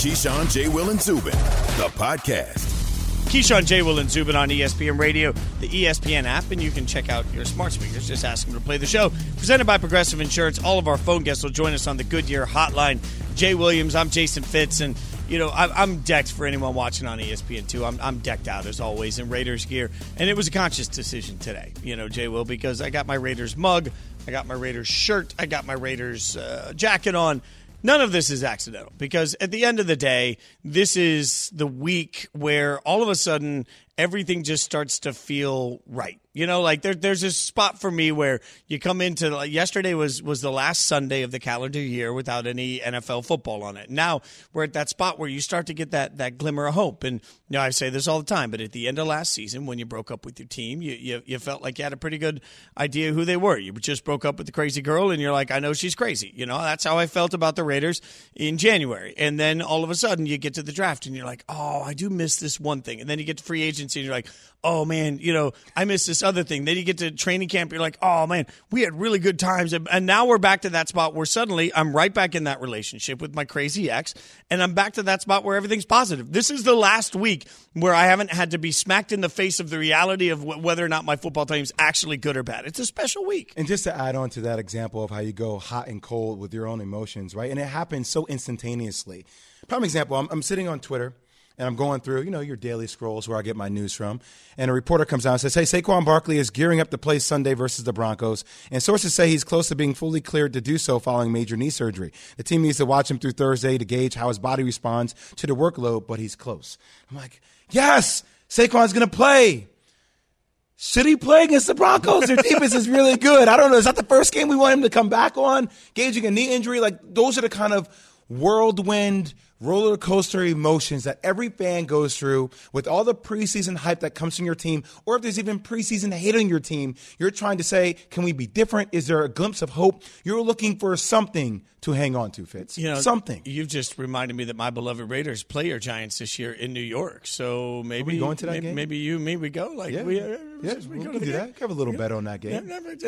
Keyshawn, J. Will, and Zubin, the podcast. Keyshawn, J. Will, and Zubin on ESPN Radio, the ESPN app, and you can check out your smart speakers. Just ask them to play the show. Presented by Progressive Insurance. All of our phone guests will join us on the Goodyear Hotline. Jay Williams, I'm Jason Fitz, and I'm decked for anyone watching on ESPN2. I'm decked out as always in Raiders gear, and it was a conscious decision today, Jay Will, because I got my Raiders mug, I got my Raiders shirt, I got my Raiders jacket on. None of this is accidental, because at the end of the day, this is the week where all of a sudden everything just starts to feel right. There's a spot for me where you come into, yesterday was the last Sunday of the calendar year without any NFL football on it. Now we're at that spot where you start to get that glimmer of hope. And I say this all the time, but at the end of last season, when you broke up with your team, you felt like you had a pretty good idea who they were. You just broke up with the crazy girl, and you're like, I know she's crazy. That's how I felt about the Raiders in January. And then all of a sudden you get to the draft, and you're like, oh, I do miss this one thing. And then you get to free agency, and you're like, oh, man, I miss this other thing. Then you get to training camp. You're like, oh, man, we had really good times. And now we're back to that spot where suddenly I'm right back in that relationship with my crazy ex, and I'm back to that spot where everything's positive. This is the last week where I haven't had to be smacked in the face of the reality of whether or not my football team's actually good or bad. It's a special week. And just to add on to that example of how you go hot and cold with your own emotions, right? And it happens so instantaneously. Prime example, I'm sitting on Twitter, and I'm going through, your daily scrolls where I get my news from. And a reporter comes out and says, hey, Saquon Barkley is gearing up to play Sunday versus the Broncos. And sources say he's close to being fully cleared to do so following major knee surgery. The team needs to watch him through Thursday to gauge how his body responds to the workload, but he's close. I'm like, yes, Saquon's going to play. Should he play against the Broncos? Their defense is really good. I don't know. Is that the first game we want him to come back on? Gauging a knee injury? Those are the kind of whirlwind roller coaster emotions that every fan goes through with all the preseason hype that comes from your team, or if there's even preseason hate on your team, you're trying to say, can we be different? Is there a glimpse of hope? You're looking for something to hang on to, Fitz. Something. You've just reminded me that my beloved Raiders play your Giants this year in New York. So maybe are we going to that game? Maybe we go. We can do that. Have a little bet on that game.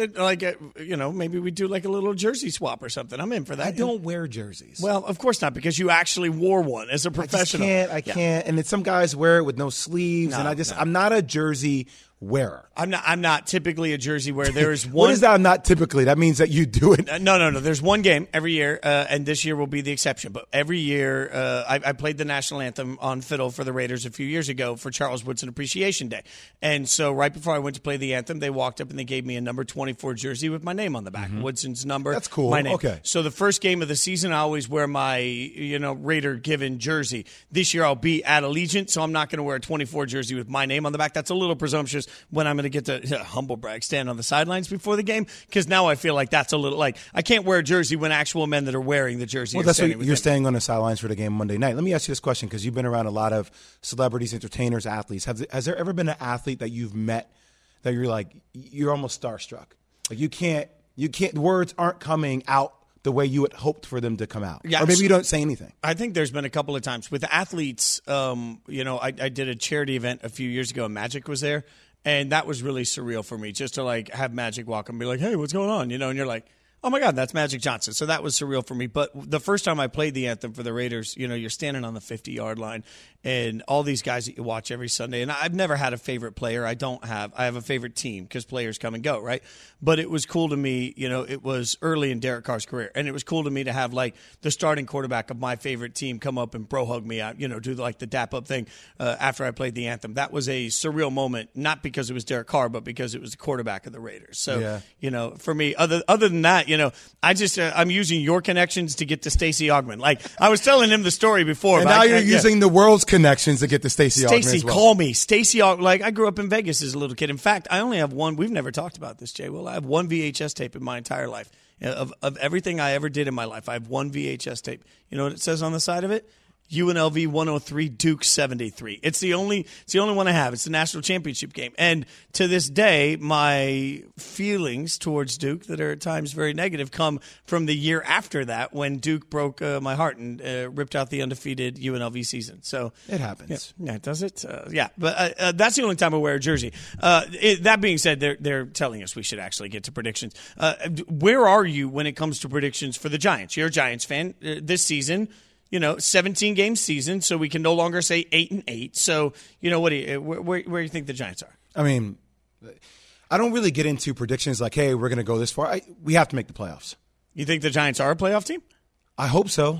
Maybe we do like a little jersey swap or something. I'm in for that. I don't wear jerseys. Well, of course not, because you actually wore one as a professional. I can't. And some guys wear it with no sleeves, I'm not a jersey wearer. I'm not typically a jersey wearer. There is one. What is that? Not typically. That means that you do it. No. There's one game every year, and this year will be the exception. But every year, I played the national anthem on fiddle for the Raiders a few years ago for Charles Woodson Appreciation Day. And so right before I went to play the anthem, they walked up and they gave me a number 24 jersey with my name on the back. Woodson's number. That's cool. My name. Okay. So the first game of the season, I always wear my Raider given jersey. This year I'll be at Allegiant, so I'm not going to wear a 24 jersey with my name on the back. That's a little presumptuous when I'm going to get to humble brag, stand on the sidelines before the game, because now I feel like that's a little I can't wear a jersey when actual men that are wearing the jersey. Well, that's what you're staying on the sidelines for the game Monday night. Let me ask you this question, because you've been around a lot of celebrities, entertainers, athletes. Has there ever been an athlete that you've met that you're almost starstruck? You can't. Words aren't coming out the way you had hoped for them to come out. Yeah, or maybe you don't say anything. I think there's been a couple of times with athletes. I did a charity event a few years ago, and Magic was there. And that was really surreal for me, just to have Magic walk and be like, hey, what's going on? And you're like, oh, my God, that's Magic Johnson. So that was surreal for me. But the first time I played the anthem for the Raiders, you're standing on the 50-yard line, and all these guys that you watch every Sunday. And I've never had a favorite player. I have a favorite team, because players come and go, right? But it was cool to me, it was early in Derek Carr's career. And it was cool to me to have, the starting quarterback of my favorite team come up and bro hug me out, do the dap up thing after I played the anthem. That was a surreal moment, not because it was Derek Carr, but because it was the quarterback of the Raiders. So, for me, other than that, I'm using your connections to get to Stacey Augmon. I was telling him the story before. And now you're using the world's connections to get to Stacey Augmon Stacey, as well. call me. Stacey Augmon. I grew up in Vegas as a little kid. In fact, I only have one. We've never talked about this, Jay. Well, I have one VHS tape in my entire life. Of everything I ever did in my life, I have one VHS tape. You know what it says on the side of it? UNLV 103, Duke 73. It's the only one I have. It's the national championship game. And to this day, my feelings towards Duke, that are at times very negative, come from the year after that, when Duke broke my heart and ripped out the undefeated UNLV season. So it happens. Yeah, does it? But that's the only time I wear a jersey. That being said, they're telling us we should actually get to predictions. Where are you when it comes to predictions for the Giants? You're a Giants fan this season. 17-game season, so we can no longer say 8-8. So, where do you think the Giants are? I mean, I don't really get into predictions like, hey, we're going to go this far. We have to make the playoffs. You think the Giants are a playoff team? I hope so.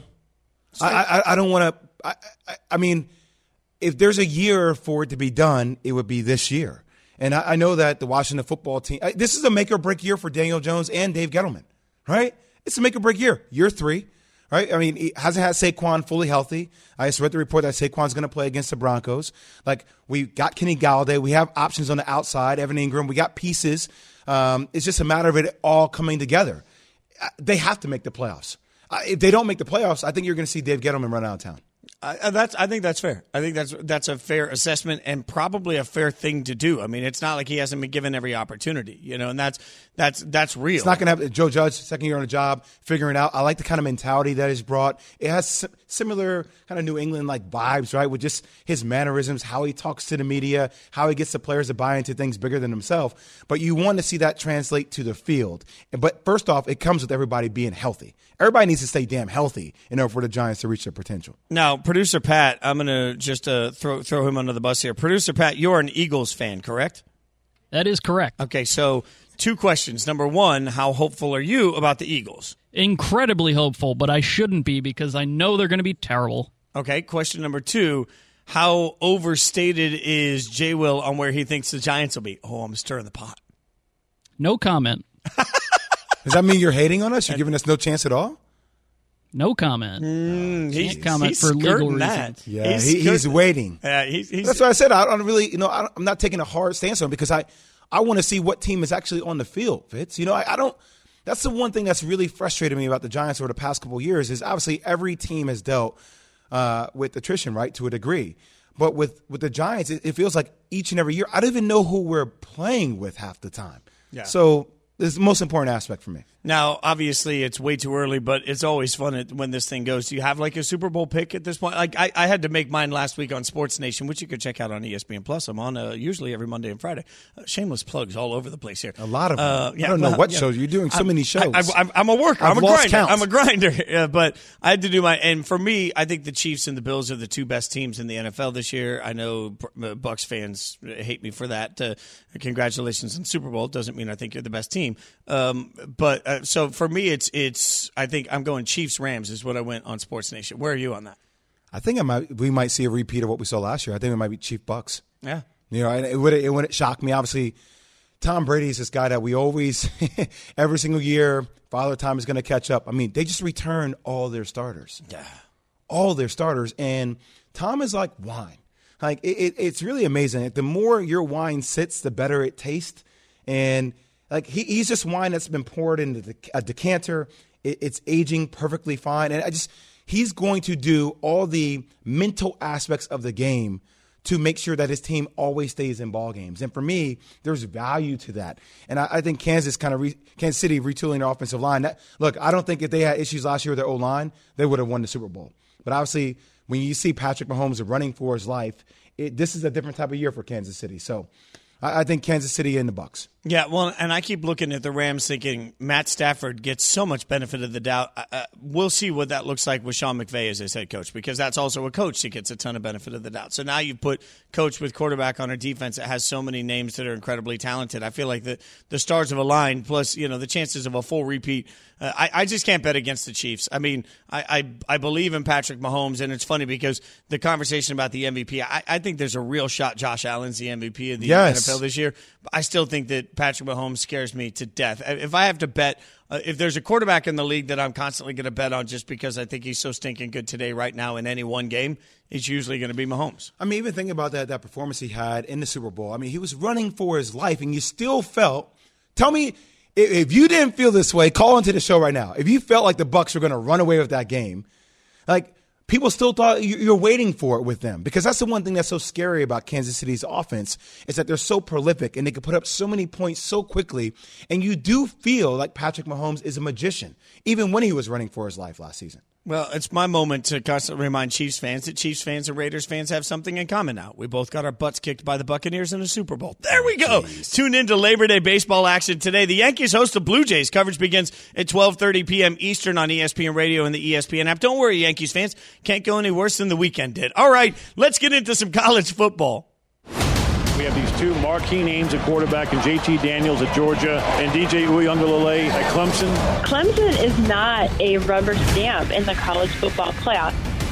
I don't want to – I mean, if there's a year for it to be done, it would be this year. And I know that the Washington football team – this is a make-or-break year for Daniel Jones and Dave Gettleman, right? It's a make-or-break year 3. Right? I mean, he hasn't had Saquon fully healthy. I just read the report that Saquon's going to play against the Broncos. Like, we got Kenny Galladay. We have options on the outside, Evan Ingram. We got pieces. It's just a matter of it all coming together. They have to make the playoffs. If they don't make the playoffs, I think you're going to see Dave Gettleman run out of town. I think that's fair. I think that's a fair assessment and probably a fair thing to do. I mean, it's not like he hasn't been given every opportunity, and that's real. It's not going to happen. Joe Judge, second year on the job, figuring it out. I like the kind of mentality that he's brought. It has similar kind of New England-like vibes, right, with just his mannerisms, how he talks to the media, how he gets the players to buy into things bigger than himself. But you want to see that translate to the field. But first off, it comes with everybody being healthy. Everybody needs to stay damn healthy in order for the Giants to reach their potential. Now, Producer Pat, I'm going to just throw him under the bus here. Producer Pat, you're an Eagles fan, correct? That is correct. Okay, so 2 questions. Number 1, how hopeful are you about the Eagles? Incredibly hopeful, but I shouldn't be because I know they're going to be terrible. Okay, question number 2, how overstated is J. Will on where he thinks the Giants will be? Oh, I'm stirring the pot. No comment. Does that mean you're hating on us? You're giving us no chance at all? No comment. He's comment for legal reasons. Yeah, he's waiting. That's why I said I don't really, I'm not taking a hard stance on it because I want to see what team is actually on the field, Fitz. I don't. That's the one thing that's really frustrated me about the Giants over the past couple of years is obviously every team has dealt with attrition, right, to a degree. But with the Giants, it feels like each and every year, I don't even know who we're playing with half the time. Yeah. So this is the most important aspect for me. Now, obviously, it's way too early, but it's always fun when this thing goes. Do you have like a Super Bowl pick at this point? Like I had to make mine last week on Sports Nation, which you could check out on ESPN Plus. I'm on usually every Monday and Friday. Shameless plugs all over the place here. A lot of them. I don't know what shows. You're doing so many shows. I'm a worker. I'm a grinder. Count. I'm a grinder. But I had to do my – and for me, I think the Chiefs and the Bills are the 2 best teams in the NFL this year. I know Bucs fans hate me for that. Congratulations on Super Bowl. Doesn't mean I think you're the best team. But so for me, it's. I think I'm going Chiefs Rams is what I went on Sports Nation. Where are you on that? I think we might see a repeat of what we saw last year. I think it might be Chief Bucks. Yeah, and it wouldn't shock me. Obviously, Tom Brady is this guy that we always every single year. Father Time is going to catch up. I mean, they just returned all their starters. Yeah, all their starters, and Tom is like wine. Like it's really amazing. The more your wine sits, the better it tastes, and. Like he's just wine that's been poured into a decanter. It's aging perfectly fine. And he's going to do all the mental aspects of the game to make sure that his team always stays in ball games. And for me, there's value to that. And I think Kansas City retooling their offensive line. Look, I don't think if they had issues last year with their O-line, they would have won the Super Bowl. But obviously, when you see Patrick Mahomes running for his life, this is a different type of year for Kansas City. So I think Kansas City and the Bucs. Yeah, well, and I keep looking at the Rams thinking Matt Stafford gets so much benefit of the doubt. We'll see what that looks like with Sean McVay as his head coach, because that's also a coach that gets a ton of benefit of the doubt. So now you've put coach with quarterback on a defense that has so many names that are incredibly talented. I feel like the stars of a line plus, the chances of a full repeat. I just can't bet against the Chiefs. I mean, I believe in Patrick Mahomes, and it's funny because the conversation about the MVP, I think there's a real shot Josh Allen's the MVP of the NFL this year. But I still think that Patrick Mahomes scares me to death. If I have to bet, if there's a quarterback in the league that I'm constantly going to bet on just because I think he's so stinking good today right now in any one game, it's usually going to be Mahomes. I mean, even thinking about that performance he had in the Super Bowl, I mean, he was running for his life, and you still felt – tell me if you didn't feel this way, call into the show right now. If you felt like the Bucs were going to run away with that game, like – people still thought you're waiting for it with them, because that's the one thing that's so scary about Kansas City's offense is that they're so prolific and they can put up so many points so quickly. And you do feel like Patrick Mahomes is a magician, even when he was running for his life last season. Well, it's my moment to constantly remind Chiefs fans that Chiefs fans and Raiders fans have something in common now. We both got our butts kicked by the Buccaneers in a Super Bowl. There we go. Jeez. Tune in to Labor Day baseball action today. The Yankees host the Blue Jays. Coverage begins at 12:30 p.m. Eastern on ESPN Radio and the ESPN app. Don't worry, Yankees fans. Can't go any worse than the weekend did. All right, let's get into some college football. We have these two marquee names at quarterback, and JT Daniels at Georgia and DJ Uiagalelei at Clemson. Clemson is not a rubber stamp in the college football playoff.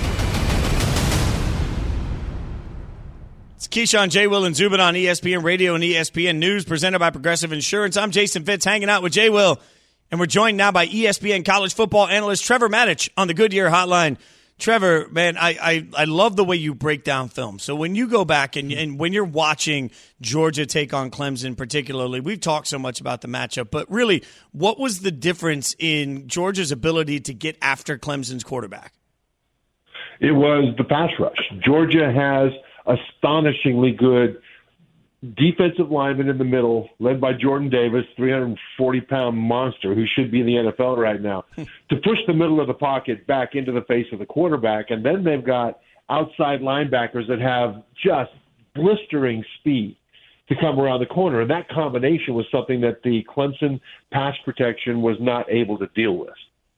It's Keyshawn, J. Will, and Zubin on ESPN Radio and ESPN News, presented by Progressive Insurance. I'm Jason Fitz, hanging out with J. Will, and we're joined now by ESPN college football analyst Trevor Matich on the Goodyear Hotline. Trevor, man, I love the way you break down film. So when you go back and when you're watching Georgia take on Clemson particularly, we've talked so much about the matchup, but really, what was the difference in Georgia's ability to get after Clemson's quarterback? It was the pass rush. Georgia has astonishingly good defensive lineman in the middle, led by Jordan Davis, 340-pound monster who should be in the NFL right now, to push the middle of the pocket back into the face of the quarterback. And then they've got outside linebackers that have just blistering speed to come around the corner. And that combination was something that the Clemson pass protection was not able to deal with.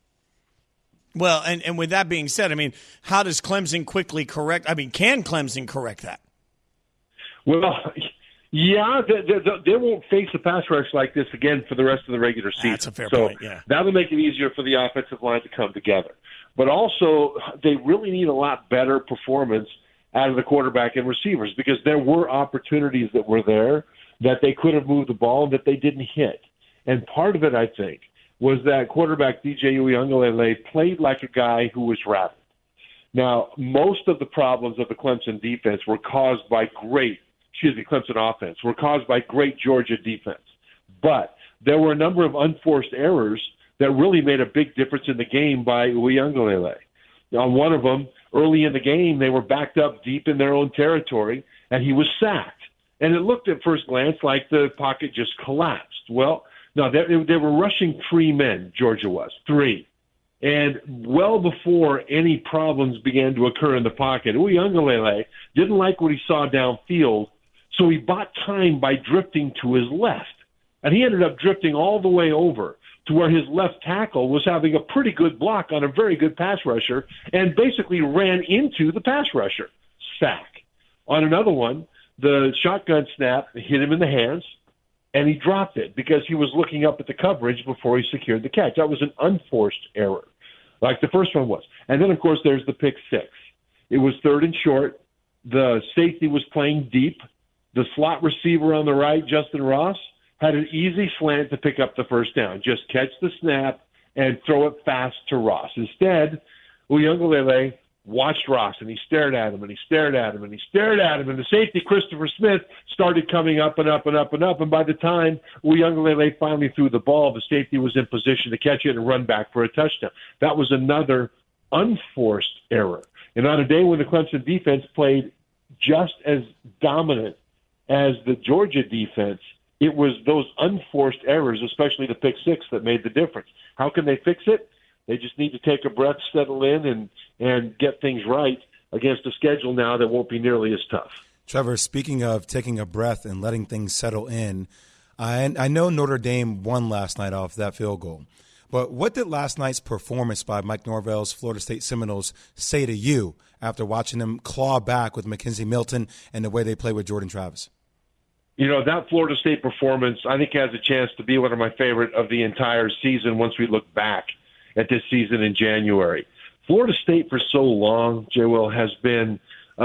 Well, and with that being said, I mean, how does Clemson quickly correct? I mean, can Clemson correct that? Well, yeah, they won't face a pass rush like this again for the rest of the regular season. That's a fair point, yeah. That'll make it easier for the offensive line to come together. But also, they really need a lot better performance out of the quarterback and receivers, because there were opportunities that were there that they could have moved the ball that they didn't hit. And part of it, I think, was that quarterback DJ Uiagalelei played like a guy who was rattled. Now, most of the problems of the Clemson defense were caused by Clemson offense were caused by great Georgia defense. But there were a number of unforced errors that really made a big difference in the game by Uiagalelei. On one of them, early in the game, they were backed up deep in their own territory, and he was sacked. And it looked at first glance like the pocket just collapsed. Well, no, they were rushing three men, Georgia was, three. And well before any problems began to occur in the pocket, Uiagalelei didn't like what he saw downfield, so he bought time by drifting to his left. And he ended up drifting all the way over to where his left tackle was having a pretty good block on a very good pass rusher and basically ran into the pass rusher. Sack. On another one, the shotgun snap hit him in the hands, and he dropped it because he was looking up at the coverage before he secured the catch. That was an unforced error, like the first one was. And then, of course, there's the pick six. It was third and short. The safety was playing deep. The slot receiver on the right, Justin Ross, had an easy slant to pick up the first down. Just catch the snap and throw it fast to Ross. Instead, Uiagalelei watched Ross, and he stared at him, and he stared at him, and he stared at him, and the safety, Christopher Smith, started coming up and up and up and up, and by the time Uiagalelei finally threw the ball, the safety was in position to catch it and run back for a touchdown. That was another unforced error. And on a day when the Clemson defense played just as dominant as the Georgia defense, it was those unforced errors, especially the pick six, that made the difference. How can they fix it? They just need to take a breath, settle in, and get things right against a schedule now that won't be nearly as tough. Trevor, speaking of taking a breath and letting things settle in, I know Notre Dame won last night off that field goal. But what did last night's performance by Mike Norvell's Florida State Seminoles say to you after watching them claw back with Mackenzie Milton and the way they play with Jordan Travis? You know, that Florida State performance, I think, has a chance to be one of my favorite of the entire season once we look back at this season in January. Florida State for so long, J. Will, has been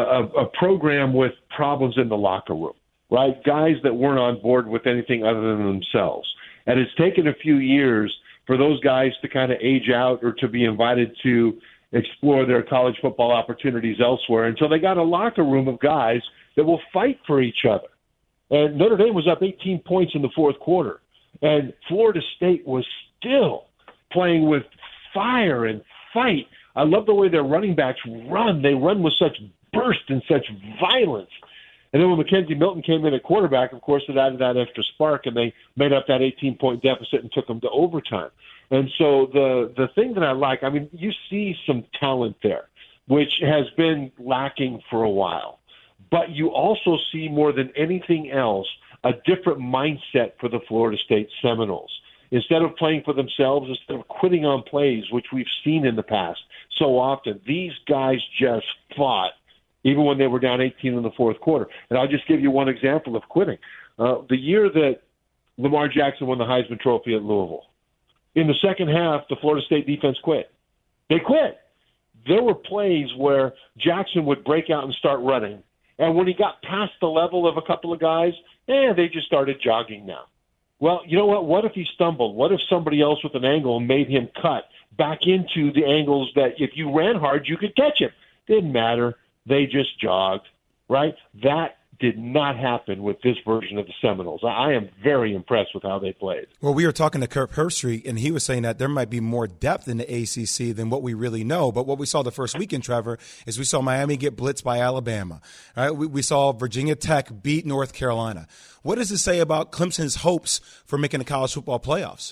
a program with problems in the locker room, right? Guys that weren't on board with anything other than themselves. And it's taken a few years for those guys to kind of age out or to be invited to explore their college football opportunities elsewhere until they got a locker room of guys that will fight for each other. And Notre Dame was up 18 points in the fourth quarter. And Florida State was still playing with fire and fight. I love the way their running backs run. They run with such burst and such violence. And then when Mackenzie Milton came in at quarterback, of course, it added that extra spark, and they made up that 18-point deficit and took them to overtime. And so the thing that I like, I mean, you see some talent there, which has been lacking for a while. But you also see more than anything else a different mindset for the Florida State Seminoles. Instead of playing for themselves, instead of quitting on plays, which we've seen in the past so often, these guys just fought, even when they were down 18 in the fourth quarter. And I'll just give you one example of quitting. The year that Lamar Jackson won the Heisman Trophy at Louisville, in the second half, the Florida State defense quit. They quit. There were plays where Jackson would break out and start running, and when he got past the level of a couple of guys, they just started jogging now. Well, you know what? What if he stumbled? What if somebody else with an angle made him cut back into the angles that if you ran hard, you could catch him? Didn't matter. They just jogged, right? That did not happen with this version of the Seminoles. I am very impressed with how they played. Well, we were talking to Kirk Herbstreit, and he was saying that there might be more depth in the ACC than what we really know. But what we saw the first weekend, Trevor, is we saw Miami get blitzed by Alabama. Right? We saw Virginia Tech beat North Carolina. What does it say about Clemson's hopes for making the college football playoffs?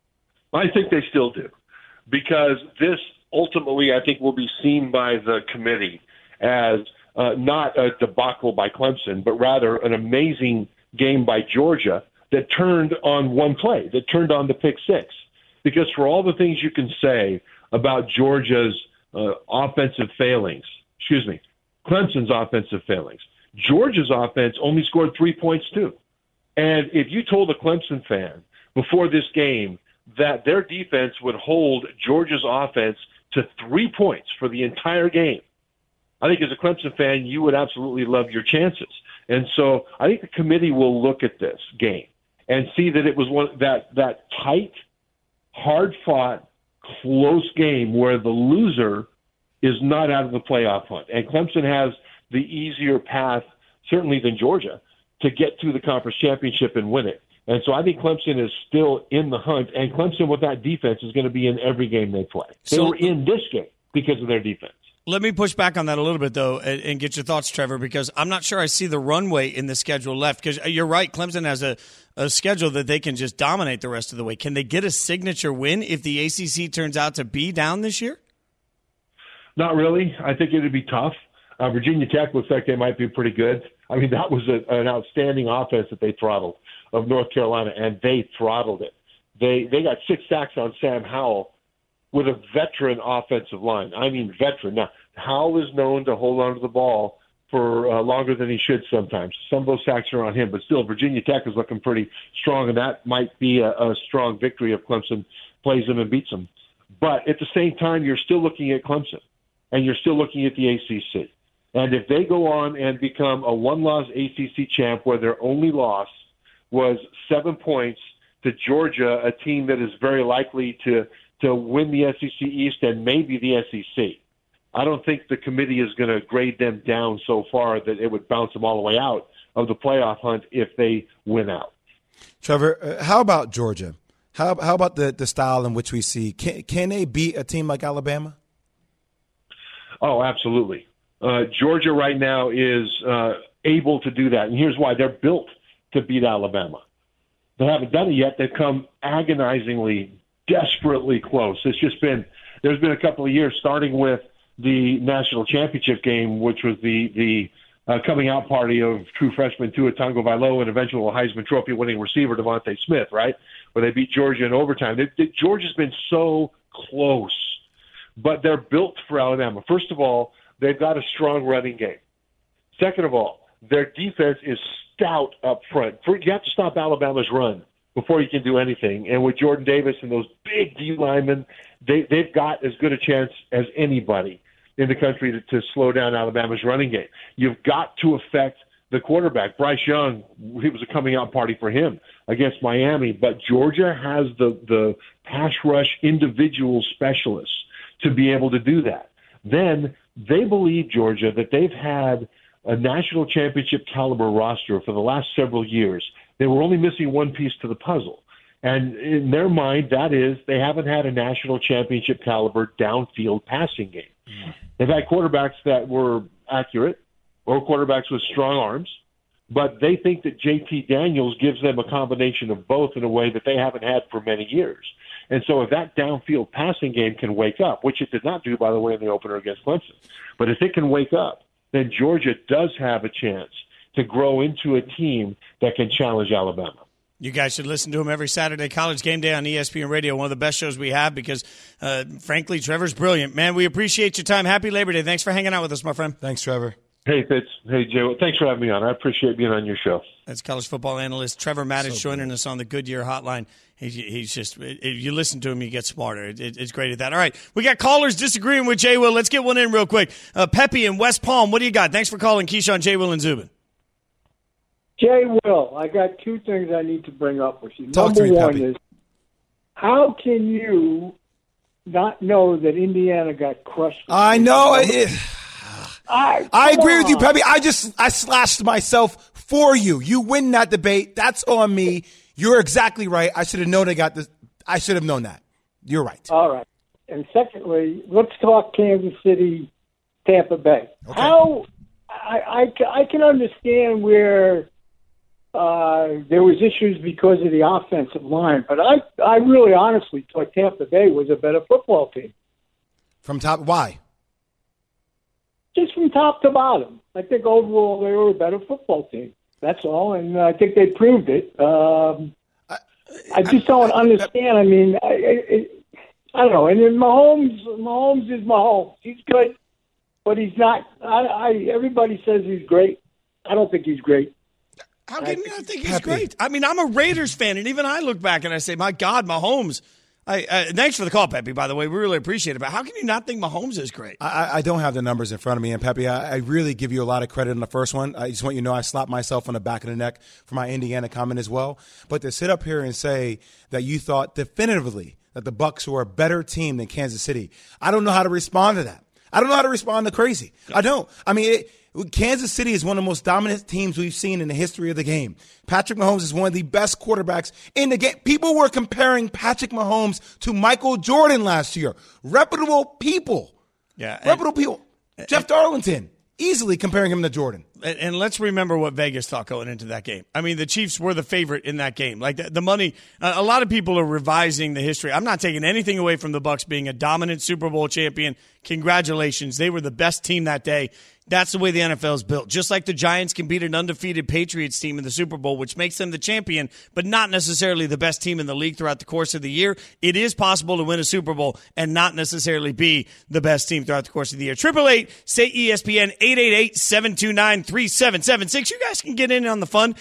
I think they still do, because this ultimately, I think, will be seen by the committee as not a debacle by Clemson, but rather an amazing game by Georgia that turned on one play, that turned on the pick six. Because for all the things you can say about Georgia's offensive failings, Clemson's offensive failings, Georgia's offense only scored 3 points too. And if you told a Clemson fan before this game that their defense would hold Georgia's offense to 3 points for the entire game, I think as a Clemson fan, you would absolutely love your chances. And so I think the committee will look at this game and see that it was that tight, hard-fought, close game where the loser is not out of the playoff hunt. And Clemson has the easier path, certainly than Georgia, to get to the conference championship and win it. And so I think Clemson is still in the hunt, and Clemson with that defense is going to be in every game they play. They were in this game because of their defense. Let me push back on that a little bit, though, and get your thoughts, Trevor, because I'm not sure I see the runway in the schedule left. Because you're right, Clemson has a schedule that they can just dominate the rest of the way. Can they get a signature win if the ACC turns out to be down this year? Not really. I think it would be tough. Virginia Tech looks like they might be pretty good. I mean, that was an outstanding offense that they throttled of North Carolina, and they throttled it. They got 6 sacks on Sam Howell with a veteran offensive line. I mean, veteran. Now, Howell is known to hold on to the ball for longer than he should sometimes. Some of those sacks are on him, but still, Virginia Tech is looking pretty strong, and that might be a strong victory if Clemson plays them and beats them. But at the same time, you're still looking at Clemson, and you're still looking at the ACC. And if they go on and become a one-loss ACC champ where their only loss was 7 points to Georgia, a team that is very likely to win the SEC East and maybe the SEC, I don't think the committee is going to grade them down so far that it would bounce them all the way out of the playoff hunt if they win out. Trevor, how about Georgia? How about the style in which we see? Can they beat a team like Alabama? Oh, absolutely. Georgia right now is able to do that, and here's why. They're built to beat Alabama. They haven't done it yet. They've come agonizingly, desperately close. There's been a couple of years, starting with the national championship game, which was the coming out party of true freshman Tua Tagovailoa and eventual Heisman Trophy winning receiver Devontae Smith, right, where they beat Georgia in overtime. Georgia's been so close, but they're built for Alabama. First of all, they've got a strong running game. Second of all, their defense is stout up front. You have to stop Alabama's run before you can do anything. And with Jordan Davis and those big D linemen, they've got as good a chance as anybody in the country to slow down Alabama's running game. You've got to affect the quarterback. Bryce Young, it was a coming out party for him against Miami, but Georgia has the pass rush individual specialists to be able to do that. Then they believe, Georgia, that they've had a national championship caliber roster for the last several years. They were only missing one piece to the puzzle. And in their mind, that is, they haven't had a national championship caliber downfield passing game. They've had quarterbacks that were accurate or quarterbacks with strong arms, but they think that JT Daniels gives them a combination of both in a way that they haven't had for many years. And so if that downfield passing game can wake up, which it did not do, by the way, in the opener against Clemson, but if it can wake up, then Georgia does have a chance to grow into a team that can challenge Alabama. You guys should listen to him every Saturday. College Game Day on ESPN Radio, one of the best shows we have because, frankly, Trevor's brilliant. Man, we appreciate your time. Happy Labor Day. Thanks for hanging out with us, my friend. Thanks, Trevor. Hey, Fitz. Hey, Jay. Thanks for having me on. I appreciate being on your show. That's college football analyst Trevor Maddich joining us on the Goodyear Hotline. He's just, if you listen to him, you get smarter. It's great at that. All right, we got callers disagreeing with Jay Will. Let's get one in real quick. Pepe in West Palm, what do you got? Thanks for calling Keyshawn, Jay Will, and Zubin. Jay Will, I got two things I need to bring up with you. Number one is, how can you not know that Indiana got crushed? I know. I agree with you, Pepe. I slashed myself for you. You win that debate. That's on me. You're exactly right. I should have known I should have known that. You're right. All right. And secondly, let's talk Kansas City, Tampa Bay. Okay. How I can understand where there was issues because of the offensive line, but I really honestly thought Tampa Bay was a better football team. From top, why? Just from top to bottom. I think overall they were a better football team. That's all, and I think they proved it. I just don't understand. I mean, I don't know. And then Mahomes is Mahomes. He's good, but he's not. Everybody says he's great. I don't think he's great. How can you not think he's great? I mean, I'm a Raiders fan, and even I look back and I say, my God, Mahomes. Thanks for the call, Pepe, by the way. We really appreciate it. But how can you not think Mahomes is great? I don't have the numbers in front of me. And, Pepe, I really give you a lot of credit on the first one. I just want you to know I slapped myself on the back of the neck for my Indiana comment as well. But to sit up here and say that you thought definitively that the Bucs were a better team than Kansas City, I don't know how to respond to that. I don't know how to respond to crazy. I don't. I mean, Kansas City is one of the most dominant teams we've seen in the history of the game. Patrick Mahomes is one of the best quarterbacks in the game. People were comparing Patrick Mahomes to Michael Jordan last year. Reputable people. Yeah. Reputable people. Jeff Darlington, easily comparing him to Jordan. And let's remember what Vegas thought going into that game. I mean, the Chiefs were the favorite in that game. Like the money, a lot of people are revising the history. I'm not taking anything away from the Bucs being a dominant Super Bowl champion. Congratulations. They were the best team that day. That's the way the NFL is built. Just like the Giants can beat an undefeated Patriots team in the Super Bowl, which makes them the champion, but not necessarily the best team in the league throughout the course of the year. It is possible to win a Super Bowl and not necessarily be the best team throughout the course of the year. 888-SAY-ESPN, 888-729-3776. You guys can get in on the fun.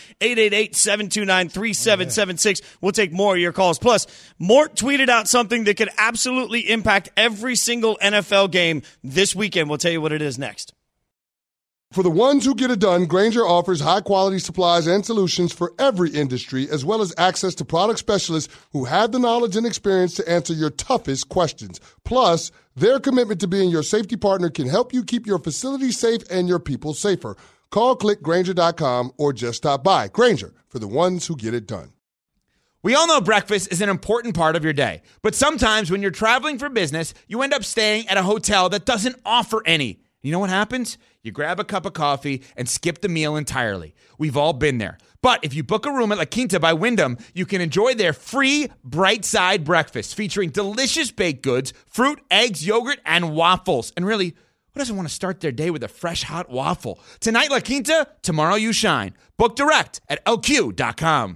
888-729-3776. We'll take more of your calls. Plus, Mort tweeted out something that could absolutely impact every single NFL game this weekend. We'll tell you what it is next. For the ones who get it done, Grainger offers high-quality supplies and solutions for every industry, as well as access to product specialists who have the knowledge and experience to answer your toughest questions. Plus, their commitment to being your safety partner can help you keep your facility safe and your people safer. Call, click Grainger.com, or just stop by. Grainger, for the ones who get it done. We all know breakfast is an important part of your day, but sometimes when you're traveling for business, you end up staying at a hotel that doesn't offer any. You know what happens? You grab a cup of coffee and skip the meal entirely. We've all been there. But if you book a room at La Quinta by Wyndham, you can enjoy their free Bright Side breakfast featuring delicious baked goods, fruit, eggs, yogurt, and waffles. And really, who doesn't want to start their day with a fresh, hot waffle? Tonight, La Quinta, tomorrow you shine. Book direct at LQ.com.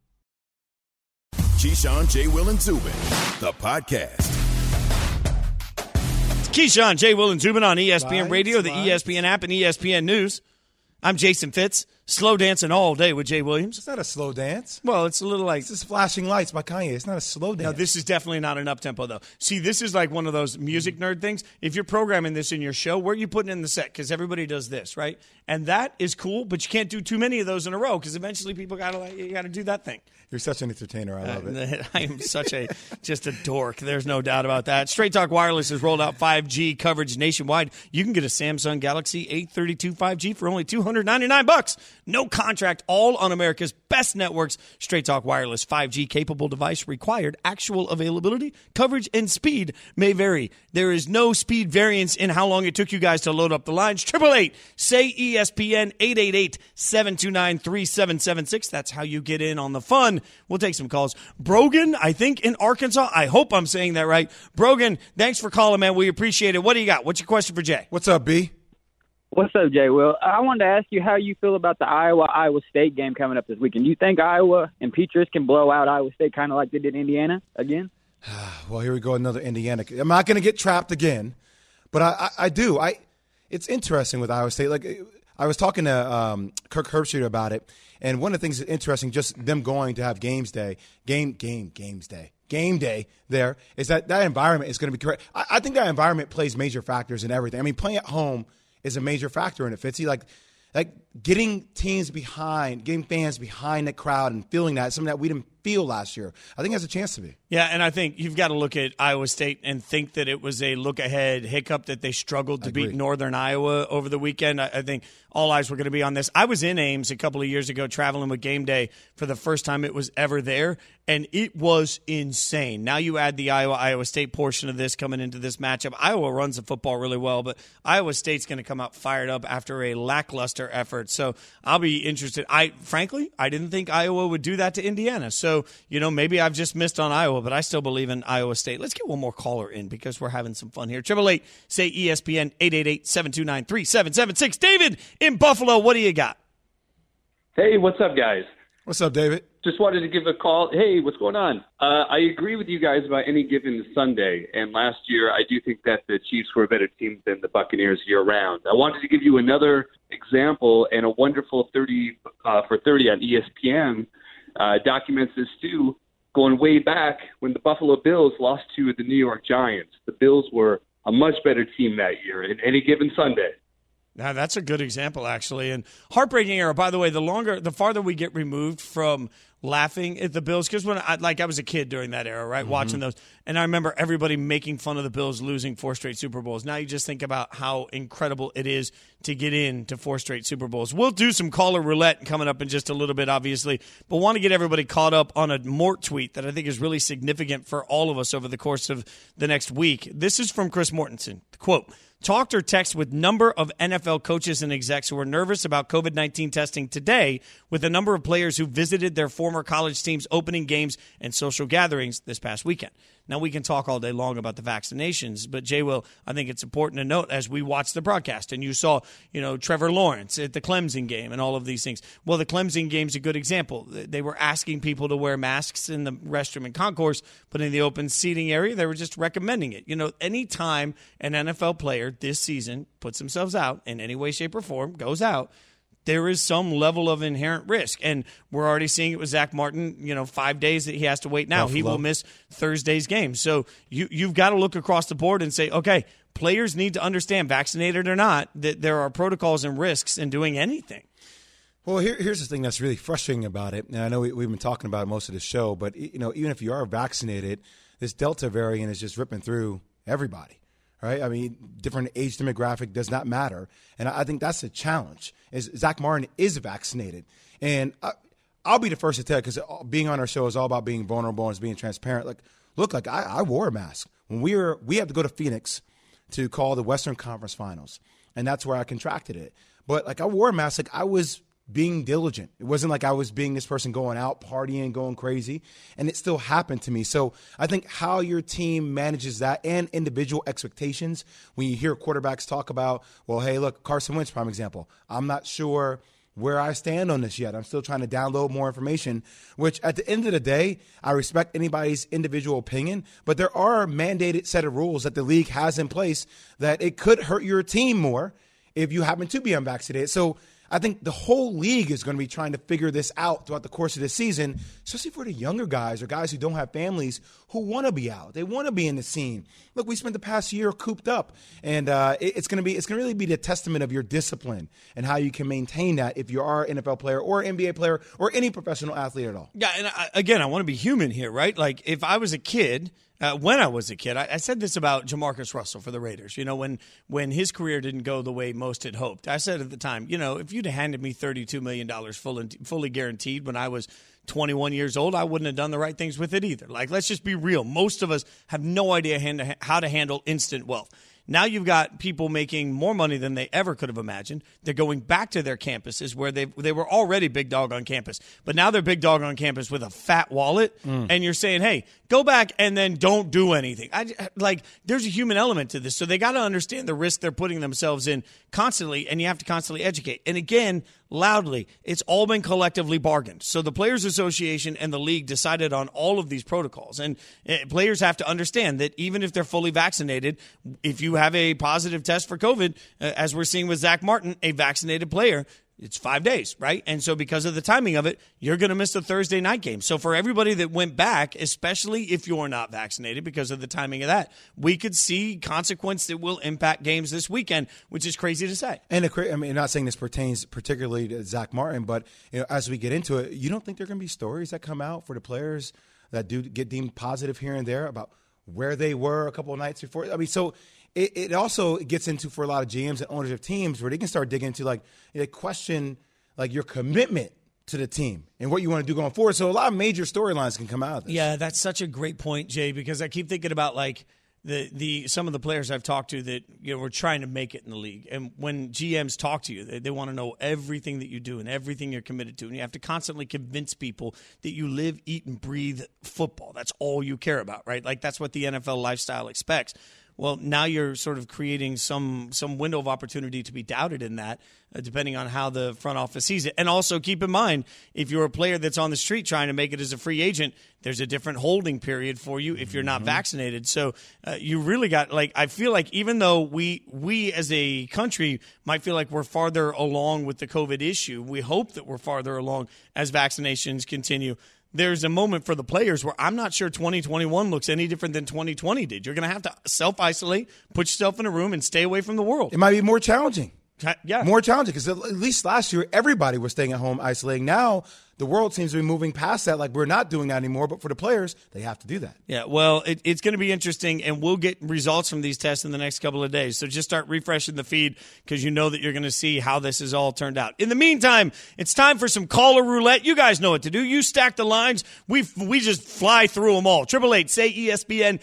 Keyshawn, J. Will, and Zubin, the podcast. Keyshawn, Jay, Will, and Zubin on ESPN Radio, the ESPN app, and ESPN News. I'm Jason Fitz, slow dancing all day with Jay Williams. It's not a slow dance. Well, it's a little like... This is Flashing Lights by Kanye. It's not a slow dance. No, this is definitely not an up-tempo, though. See, this is like one of those music nerd things. If you're programming this in your show, where are you putting in the set? Because everybody does this, right? And that is cool, but you can't do too many of those in a row because eventually people got to do that thing. You're such an entertainer. I love it. I am such just a dork. There's no doubt about that. Straight Talk Wireless has rolled out 5G coverage nationwide. You can get a Samsung Galaxy A32 5G for only $299. No contract, all on America's best networks. Straight Talk Wireless 5G capable device required. Actual availability, coverage, and speed may vary. There is no speed variance in how long it took you guys to load up the lines. 888-SAY-ESPN, 888-729-3776. That's how you get in on the fun. We'll take some calls. Brogan, I think, in Arkansas. I hope I'm saying that right. Brogan, thanks for calling, man. We appreciate it. What do you got? What's your question for Jay? What's up, B? What's up, Jay? Well, I wanted to ask you how you feel about the Iowa State game coming up this weekend. Do you think Iowa and Petrus can blow out Iowa State kind of like they did Indiana again? Well, here we go, another Indiana. I'm not going to get trapped again, but I do. It's interesting with Iowa State. Like, I was talking to Kirk Herbstreit about it, and one of the things that's interesting, just them going to have game day there, is that environment is going to be correct. I think that environment plays major factors in everything. I mean, playing at home is a major factor in it, Fitzy. Like getting fans behind the crowd and feeling that, something that we didn't feel last year. I think has a chance to be. Yeah, and I think you've got to look at Iowa State and think that it was a look-ahead hiccup that they struggled to beat Northern Iowa over the weekend. I think all eyes were going to be on this. I was in Ames a couple of years ago traveling with Game Day for the first time it was ever there, and it was insane. Now you add the Iowa State portion of this coming into this matchup. Iowa runs the football really well, but Iowa State's going to come out fired up after a lackluster effort. So I'll be interested. Frankly, I didn't think Iowa would do that to Indiana. So, maybe I've just missed on Iowa, but I still believe in Iowa State. Let's get one more caller in because we're having some fun here. 888-SAY-ESPN, 888-729-3776. David in Buffalo, what do you got? Hey, what's up, guys? What's up, David? Just wanted to give a call. Hey, what's going on? I agree with you guys about any given Sunday. And last year, I do think that the Chiefs were a better team than the Buccaneers year-round. I wanted to give you another example, and a wonderful 30 for 30 on ESPN documents this too, going way back when the Buffalo Bills lost to the New York Giants. The Bills were a much better team that year in any given Sunday. Now, that's a good example, actually. And heartbreaking era, by the way, the farther we get removed from laughing at the Bills, because when I was a kid during that era, right, watching those, and I remember everybody making fun of the Bills losing 4 straight Super Bowls. Now you just think about how incredible it is to get into 4 straight Super Bowls. We'll do some caller roulette coming up in just a little bit, obviously, but want to get everybody caught up on a Mort tweet that I think is really significant for all of us over the course of the next week. This is from Chris Mortensen. Quote, talked or text with number of NFL coaches and execs who were nervous about COVID-19 testing today with a number of players who visited their former college teams' opening games and social gatherings this past weekend. Now, we can talk all day long about the vaccinations, but Jay Will, I think it's important to note as we watch the broadcast, and you saw, Trevor Lawrence at the Clemson game and all of these things. Well, the Clemson game's a good example. They were asking people to wear masks in the restroom and concourse, but in the open seating area, they were just recommending it. Anytime an NFL player this season puts themselves out in any way, shape, or form, goes out, there is some level of inherent risk. And we're already seeing it with Zach Martin, 5 days that he has to wait now. He will miss Thursday's game. So you've got to look across the board and say, okay, players need to understand, vaccinated or not, that there are protocols and risks in doing anything. Well, here's the thing that's really frustrating about it. And I know we've been talking about it most of the show, but even if you are vaccinated, this Delta variant is just ripping through everybody. Right? I mean, different age demographic does not matter. And I think that's the challenge, is Zach Martin is vaccinated. And I'll be the first to tell you, because being on our show is all about being vulnerable and being transparent. I wore a mask. When we had to go to Phoenix to call the Western Conference Finals, and that's where I contracted it. But, I wore a mask. I was being diligent. It wasn't like I was being this person going out, partying, going crazy, and it still happened to me. So I think how your team manages that and individual expectations, when you hear quarterbacks talk about, well, hey, look, Carson Wentz, prime example. I'm not sure where I stand on this yet. I'm still trying to download more information, which at the end of the day, I respect anybody's individual opinion, but there are a mandated set of rules that the league has in place that it could hurt your team more if you happen to be unvaccinated. So I think the whole league is going to be trying to figure this out throughout the course of the season, especially for the younger guys or guys who don't have families who want to be out. They want to be in the scene. Look, we spent the past year cooped up, and it's going to really be the testament of your discipline and how you can maintain that if you are an NFL player or NBA player or any professional athlete at all. Yeah, and again, I want to be human here, right? Like if I was a kid. When I was a kid, I said this about Jamarcus Russell for the Raiders. When his career didn't go the way most had hoped, I said at the time, if you you'd have handed me $32 million fully guaranteed when I was 21 years old, I wouldn't have done the right things with it either. Like, let's just be real. Most of us have no idea how to handle instant wealth. Now you've got people making more money than they ever could have imagined. They're going back to their campuses where they were already big dog on campus. But now they're big dog on campus with a fat wallet. And you're saying, hey, go back and then don't do anything. There's a human element to this. So they got to understand the risk they're putting themselves in constantly, and you have to constantly educate. And again, loudly, it's all been collectively bargained. So the Players Association and the league decided on all of these protocols. And players have to understand that even if they're fully vaccinated, if you have a positive test for COVID, as we're seeing with Zach Martin, a vaccinated player, it's 5 days, right? And so because of the timing of it, you're going to miss the Thursday night game. So for everybody that went back, especially if you're not vaccinated because of the timing of that, we could see consequence that will impact games this weekend, which is crazy to say. And I'm not saying this pertains particularly to Zach Martin, but as we get into it, you don't think there are going to be stories that come out for the players that do get deemed positive here and there about where they were a couple of nights before? I mean, so it also gets into, for a lot of GMs and owners of teams, where they can start digging into they question your commitment to the team and what you want to do going forward. So a lot of major storylines can come out of this. Yeah, that's such a great point, Jay, because I keep thinking about some of the players I've talked to that were trying to make it in the league. And when GMs talk to you, they want to know everything that you do and everything you're committed to. And you have to constantly convince people that you live, eat, and breathe football. That's all you care about, right? Like, that's what the NFL lifestyle expects. Well, now you're sort of creating some window of opportunity to be doubted in that, depending on how the front office sees it. And also keep in mind, if you're a player that's on the street trying to make it as a free agent, there's a different holding period for you if you're not vaccinated. So you really got, I feel like even though we as a country might feel like we're farther along with the COVID issue, we hope that we're farther along as vaccinations continue. There's a moment for the players where I'm not sure 2021 looks any different than 2020 did. You're going to have to self-isolate, put yourself in a room, and stay away from the world. It might be more challenging. Yeah. More challenging because at least last year, everybody was staying at home isolating. Now, the world seems to be moving past that. We're not doing that anymore, but for the players, they have to do that. Yeah, well, it's going to be interesting, and we'll get results from these tests in the next couple of days. So just start refreshing the feed because you know that you're going to see how this has all turned out. In the meantime, it's time for some caller roulette. You guys know what to do. You stack the lines. We just fly through them all. 888-SAY-ESPN,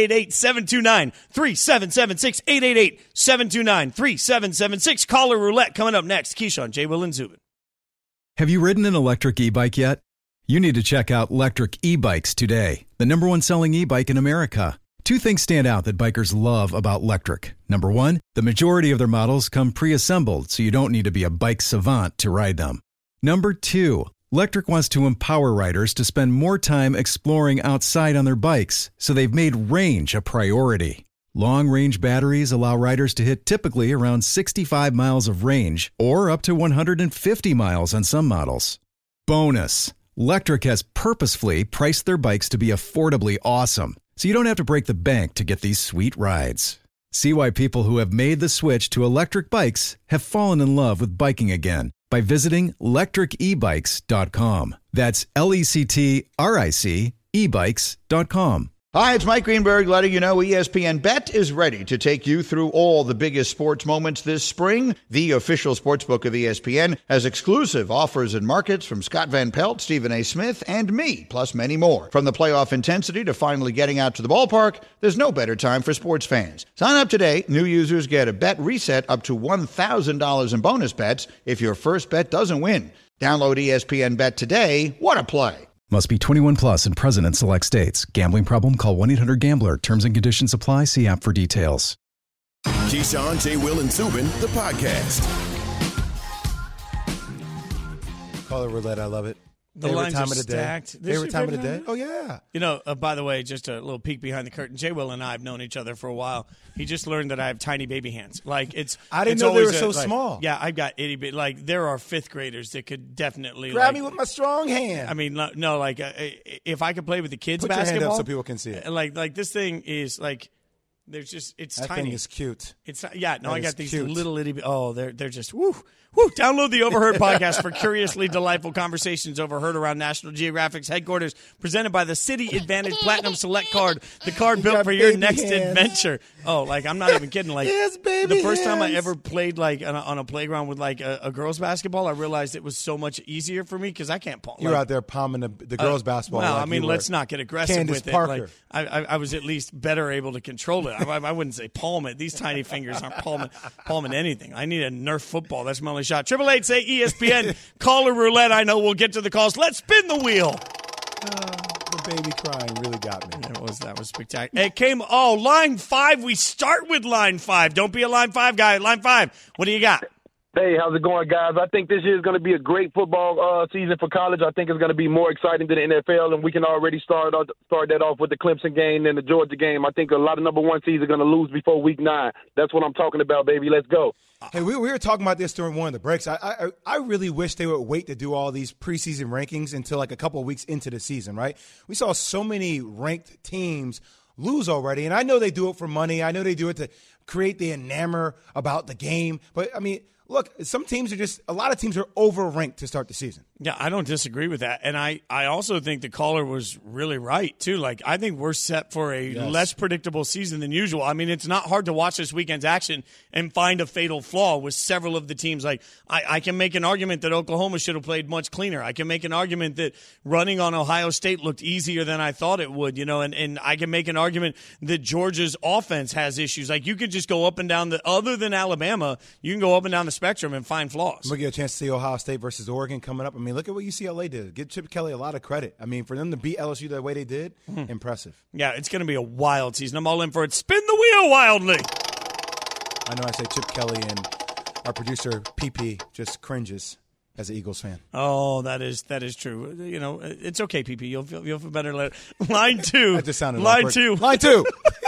888-729-3776, 888-729-3776. Caller roulette coming up next. Keyshawn, J. Will, and Zubin. Have you ridden an electric e-bike yet? You need to check out Electric E-Bikes today, the #1 selling e-bike in America. Two things stand out that bikers love about Electric. Number one, the majority of their models come pre-assembled, so you don't need to be a bike savant to ride them. Number two, Electric wants to empower riders to spend more time exploring outside on their bikes, so they've made range a priority. Long-range batteries allow riders to hit typically around 65 miles of range or up to 150 miles on some models. Bonus, Electric has purposefully priced their bikes to be affordably awesome, so you don't have to break the bank to get these sweet rides. See why people who have made the switch to electric bikes have fallen in love with biking again by visiting electricebikes.com. That's LECTRIC ebikes.com. Hi, it's Mike Greenberg letting you know ESPN Bet is ready to take you through all the biggest sports moments this spring. The official sportsbook of ESPN has exclusive offers and markets from Scott Van Pelt, Stephen A. Smith, and me, plus many more. From the playoff intensity to finally getting out to the ballpark, there's no better time for sports fans. Sign up today. New users get a bet reset up to $1,000 in bonus bets if your first bet doesn't win. Download ESPN Bet today. What a play. Must be 21 plus and present in select states. Gambling problem? Call 1-800-GAMBLER. Terms and conditions apply. See app for details. Keyshawn, J. Will, and Zubin, the podcast. Caller roulette, I love it. The lines are stacked. Favorite time of the day? Oh, yeah. By the way, just a little peek behind the curtain. Jay Will and I have known each other for a while. He just learned that I have tiny baby hands. I didn't know they were so small. Yeah, I've got itty bitty. There are fifth graders that could definitely grab me with my strong hand. I mean, no, if I could play with the kids' Put basketball, your hand up so people can see it. Like this thing is There's just it's that tiny. thing is cute. It's not, yeah. No, That I got is these cute. little itty. Oh, they're just woo. Download the Overheard podcast for curiously delightful conversations overheard around National Geographic's headquarters. Presented by the City Advantage Platinum Select Card, the card built for your next adventure. Oh, like I'm not even kidding. Like Yes, baby the first time I hands. ever played like on a playground with like a girls basketball, I realized it was so much easier for me because I can't palm. You're out there palming the girls' basketball. Well, like I mean, you were let's not get aggressive Candace with it. Parker. Like, I was at least better able to control it. I wouldn't say palm it. These tiny fingers aren't palming anything. I need a Nerf football. That's my only shot. 888 say ESPN. Caller roulette. I know we'll get to the calls. Let's spin the wheel. The baby crying really got me. That was spectacular. It came. Oh, line 5. We start with line 5. Don't be a line 5 guy. Line 5. What do you got? Hey, how's it going, guys? I think this year is going to be a great football season for college. I think it's going to be more exciting than the NFL, and we can already start that off with the Clemson game and the Georgia game. I think a lot of number 1 seeds are going to lose before week 9. That's what I'm talking about, baby. Let's go. Hey, we were talking about this during one of the breaks. I really wish they would wait to do all these preseason rankings until like a couple of weeks into the season, right? We saw so many ranked teams lose already, and I know they do it for money. I know they do it to create the enamor about the game. But, I mean, look, some teams are a lot of teams are over-ranked to start the season. Yeah, I don't disagree with that. And I also think the caller was really right, too. Like, I think we're set for a less predictable season than usual. I mean, it's not hard to watch this weekend's action and find a fatal flaw with several of the teams. Like, I can make an argument that Oklahoma should have played much cleaner. I can make an argument that running on Ohio State looked easier than I thought it would, and I can make an argument that Georgia's offense has issues. Like, you could just go up and down other than Alabama, you can go up and down the spectrum and find flaws. We'll get a chance to see Ohio State versus Oregon coming up. I mean, look at what UCLA did. Give Chip Kelly a lot of credit. I mean, for them to beat LSU the way they did, impressive. Yeah, it's going to be a wild season. I'm all in for it. Spin the wheel wildly. I know I say Chip Kelly, and our producer, PP, just cringes as an Eagles fan. Oh, that is true. It's okay, PP. You'll feel better later. Line 2. That just sounded Line awkward. 2. Line 2.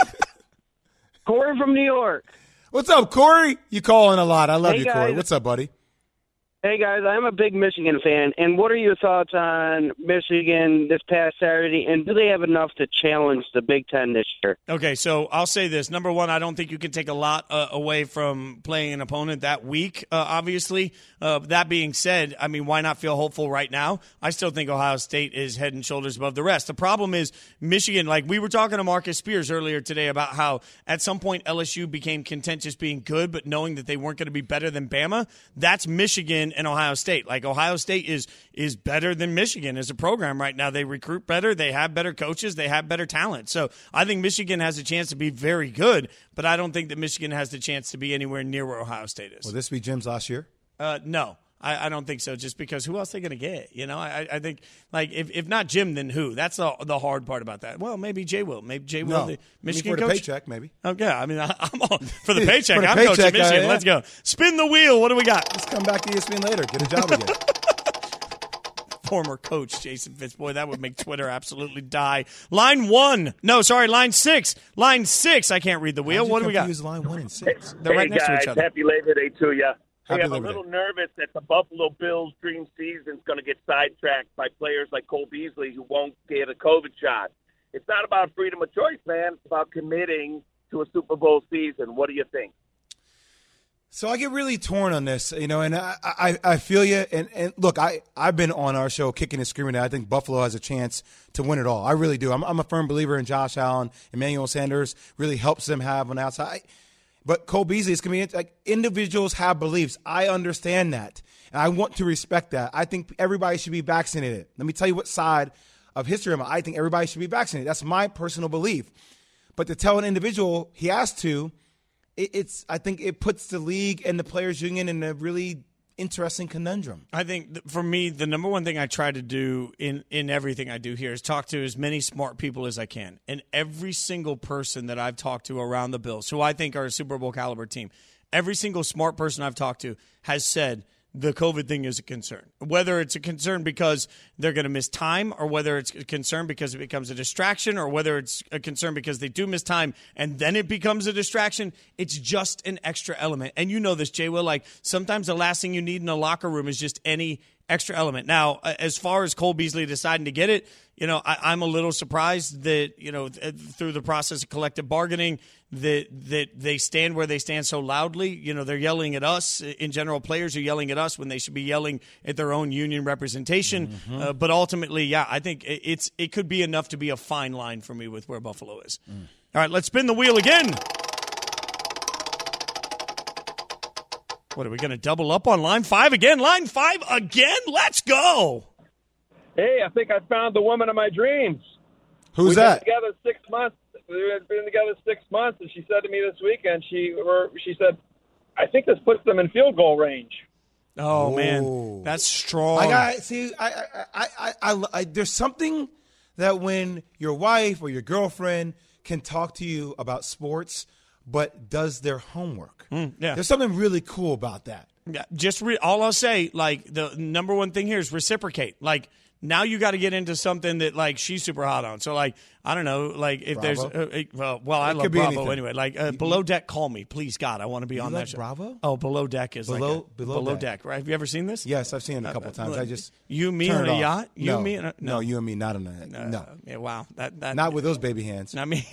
Corey from New York. What's up, Corey? You calling a lot. I love you, Corey. Guys. What's up, buddy? Hey, guys, I'm a big Michigan fan. And what are your thoughts on Michigan this past Saturday? And do they have enough to challenge the Big Ten this year? Okay, so I'll say this. Number one, I don't think you can take a lot away from playing an opponent that weak, obviously. That being said, I mean, why not feel hopeful right now? I still think Ohio State is head and shoulders above the rest. The problem is Michigan, like we were talking to Marcus Spears earlier today about how at some point LSU became content just being good, but knowing that they weren't going to be better than Bama. That's Michigan and Ohio State. Like Ohio State is better than Michigan as a program right now. They recruit better. They have better coaches. They have better talent. So I think Michigan has a chance to be very good, but I don't think that Michigan has the chance to be anywhere near where Ohio State is. Will this be Jim's last year? No. I don't think so, just because who else are they going to get? I think, like, if not Jim, then who? That's the hard part about that. Well, maybe Jay Will. Maybe Jay Will, the Michigan for the coach. paycheck, maybe. Oh, yeah. I mean, I'm all for the paycheck. For the I'm paycheck, coaching Michigan. yeah. Let's go. Spin the wheel. What do we got? Just come back to ESPN later. Get a job again. Former coach Jason Fitz. Boy, that would make Twitter absolutely die. Line 6. Line 6. I can't read the wheel. What do we got? Use line 1 and 6. They're right hey next guys, to each other. Happy Labor Day to you. Happy I'm a Labor little Day. nervous that the Buffalo Bills' dream season is going to get sidetracked by players like Cole Beasley who won't get a COVID shot. It's not about freedom of choice, man. It's about committing to a Super Bowl season. What do you think? So I get really torn on this, and I feel you. And look, I've been on our show kicking and screaming that I think Buffalo has a chance to win it all. I really do. I'm a firm believer in Josh Allen. Emmanuel Sanders really helps them have on the outside. But Cole Beasley is going to be like individuals have beliefs. I understand that, and I want to respect that. I think everybody should be vaccinated. Let me tell you what side of history I'm on. I think everybody should be vaccinated. That's my personal belief. But to tell an individual he has to, I think it puts the league and the players' union in a really interesting conundrum. I think for me, the number one thing I try to do in everything I do here is talk to as many smart people as I can. And every single person that I've talked to around the Bills, who I think are a Super Bowl caliber team, every single smart person I've talked to has said the COVID thing is a concern. Whether it's a concern because they're going to miss time, or whether it's a concern because it becomes a distraction, or whether it's a concern because they do miss time and then it becomes a distraction, it's just an extra element. And you know this, Jay Will, like sometimes the last thing you need in a locker room is just any extra element. Now, as far as Cole Beasley deciding to get it, I'm a little surprised that, through the process of collective bargaining, that they stand where they stand so loudly. They're yelling at us. In general, players are yelling at us when they should be yelling at their own union representation. But ultimately, I think it could be enough to be a fine line for me with where Buffalo is. All right, let's spin the wheel again. What, are we going to double up on line 5 again? Line 5 again? Let's go. Hey, I think I found the woman of my dreams. Who's that? We've been together 6 months. We've been together 6 months, and she said to me this weekend, she said, I think this puts them in field goal range. Oh, man. That's strong. There's something that when your wife or your girlfriend can talk to you about sports but does their homework. There's something really cool about that. Yeah, all I'll say, the number one thing here is reciprocate. Now you got to get into something that, she's super hot on. So, I don't know, if Bravo? there's I love Bravo anyway. Below Deck, call me, please, God. I want to be on that show. Bravo? Oh, Below Deck is Below Deck, right? Have you ever seen this? Yes, I've seen it a couple times. I just you, me, on a yacht? No, you and me, not on a no. Yeah, wow. That not with those baby hands. Not me.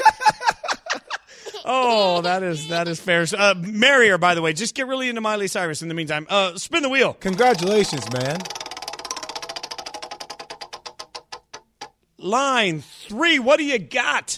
Oh, that is fair. Marry her, by the way. Just get really into Miley Cyrus in the meantime. Spin the wheel. Congratulations, man. Line 3, what do you got?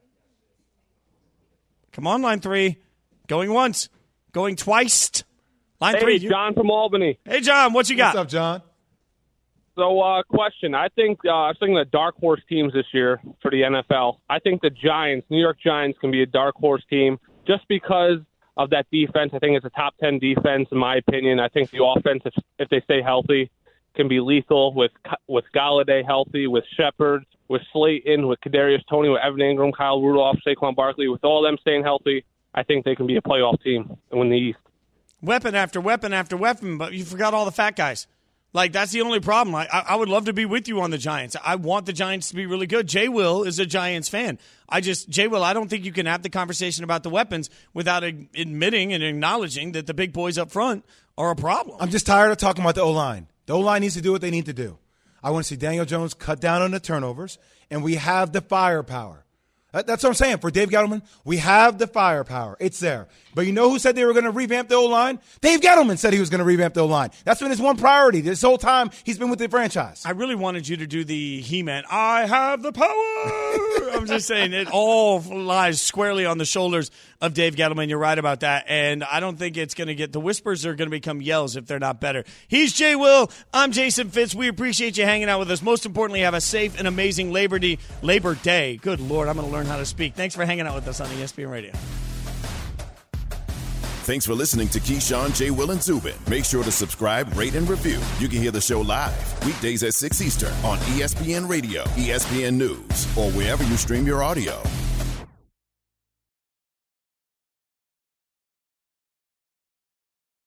Come on, line 3. Going once. Going twice. Line 3. Hey, John from Albany. Hey, John, what you got? What's up, John? So, question. I think I was thinking the dark horse teams this year for the NFL. I think the Giants, New York Giants, can be a dark horse team just because of that defense. I think it's a top 10 defense, in my opinion. I think the offense, if they stay healthy, can be lethal with Galladay healthy, with Shepard, with Slayton, with Kadarius Toney, with Evan Ingram, Kyle Rudolph, Saquon Barkley. With all them staying healthy, I think they can be a playoff team and win the East. Weapon after weapon after weapon, but you forgot all the fat guys. That's the only problem. I would love to be with you on the Giants. I want the Giants to be really good. Jay Will is a Giants fan. Jay Will, I don't think you can have the conversation about the weapons without admitting and acknowledging that the big boys up front are a problem. I'm just tired of talking about the O-line. The O-line needs to do what they need to do. I want to see Daniel Jones cut down on the turnovers, and we have the firepower. That's what I'm saying. For Dave Gettleman, we have the firepower. It's there. But you know who said they were going to revamp the O-line? Dave Gettleman said he was going to revamp the O-line. That's been his one priority this whole time he's been with the franchise. I really wanted you to do the He-Man, I have the power. I'm just saying it all lies squarely on the shoulders of Dave Gettleman. You're right about that. And I don't think it's going to the whispers are going to become yells if they're not better. He's Jay Will. I'm Jason Fitz. We appreciate you hanging out with us. Most importantly, have a safe and amazing Labor Day. Good Lord, I'm going to learn how to speak. Thanks for hanging out with us on ESPN Radio. Thanks for listening to Keyshawn, J. Will, and Zubin. Make sure to subscribe, rate, and review. You can hear the show live weekdays at 6 Eastern on ESPN Radio, ESPN News, or wherever you stream your audio.